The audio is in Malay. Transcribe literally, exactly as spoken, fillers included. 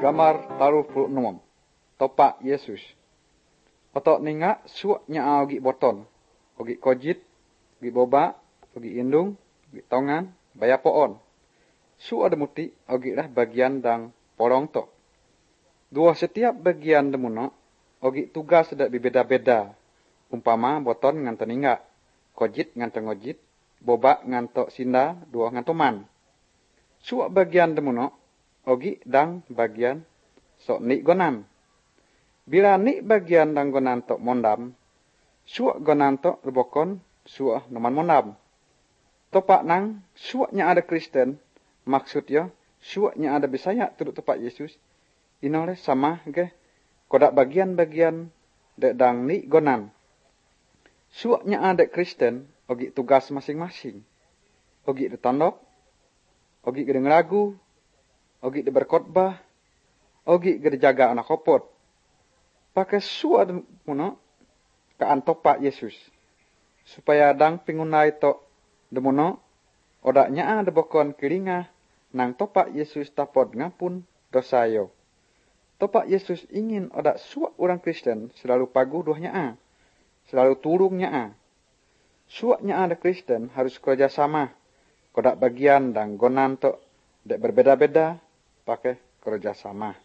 Gambar taruh puluh enam. Topak Yesus. Otok ninga suak nya ogi boton. Ogi kojit, ogi boba, ogi indung, ogi tongan, baya poon. Su ada muti ogi lah bagian dang polong to. Dua setiap bagian demuno ogi tugas dak beda-beda. Umpama boton nganto ninga, kojit nganto ngojit, boba nganto sinda, dua nganto man. Suak bagian demuno ogi dang bagian sok ni gonan. Bila ni bagian dang gonan tok mondam, suak gonan tok lebokon suak noman mondam. Topak nang suaknya ada Kristen, maksudnya suaknya ada Bisaya turut topak Yesus, inole sama ge kodak bagian-bagian dek dang ni gonan. Suaknya ada Kristen, ogi tugas masing-masing. Ogi de tandok, ogi gede ngelagu, ogi de berkhotbah, ogi gede jaga anak kopot. Pakai suat demuno kaan topak Yesus. Supaya dang pingunai tok demuno, odaknya ada bokon kiringa nang topak Yesus tapod ngapun dosayo. Topak Yesus ingin odak suak orang Kristen selalu pagu duahnya a. Selalu turungnya a. Suaknya ada Kristen harus kerja sama. Kodak bagian dan gonan tok dek berbeda-beda pakai kerja sama.